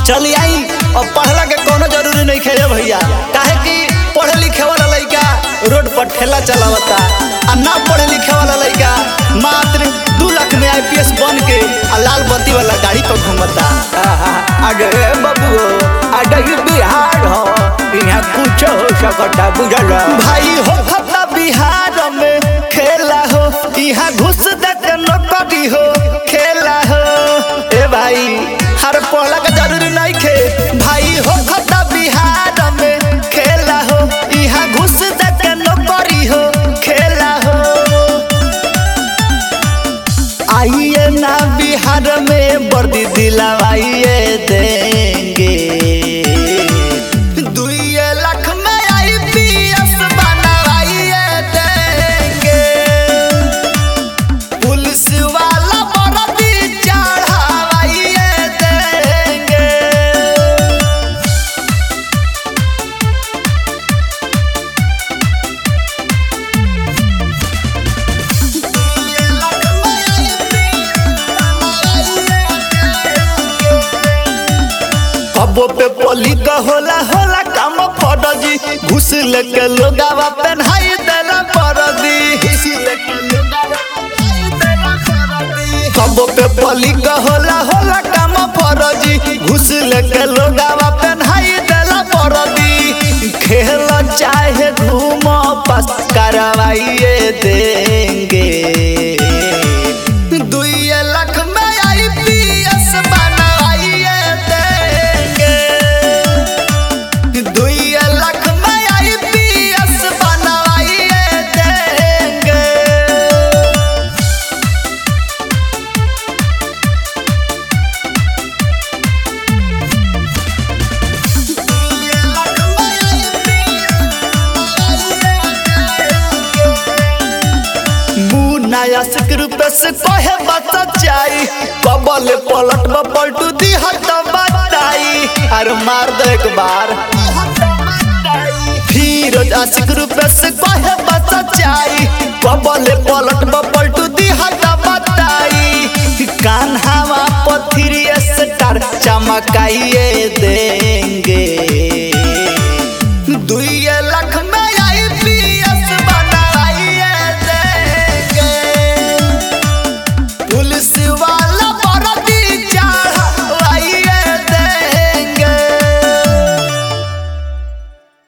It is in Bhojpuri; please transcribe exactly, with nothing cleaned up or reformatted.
चली आई और पढ़ला के कोनो जरूरी नहीं खे भैया, काहे कि पढ़े लिखे वाला लड़का रोड पर ठेला चलावता आ ना पढ़े लिखे वाला लड़का मात्र दू लाख में आई पी एस बन के आ लाल बत्ती वाला गाड़ी पर घूमता। अरे बबुओ अरे बिहार हो, यहाँ कुछ हो सकता बुझल भाई हो भत्ता बिहार में खेला हो, यहाँ घुस देते नौकरी हो खेला हो। ए भाई हर पढ़ला का जरूरी नहीं खे, भाई हो भत्ता बिहार में खेला हो, यहाँ घुस देते नौकरी हो खेला हो। आइए ना बिहार में वर्दी दिलवाइए देंगे, दुइये लाख में आई पी एस बनवाइए देंगे, पुलिस वाला वर्दी चढ़ावाइए देंगे। कबो पे पोली का होला होला काम फौजी, घुस लेके लोगावा पहनाई देला परदी। कबो पे पोली का होला होला काम फौजी, घुस लेके लोगावा पहनाई देला परदी। खेल चाहे घूम पास करवाइए देंगे, दुइये लाख में आई पी एस बनवाइए देंगे, दुइये लाख में आई पी एस बनवाइए देंगे। नया रूप से कहे बता जाई, कबले पलट में पलटू दी हट बताई, अरे मार दो एक बार फिर आशिक रूप से कहे बता जाई, कबले पलट में पलटू दी हट बताई। कान्हा पथरी स्टार चमकाइए दे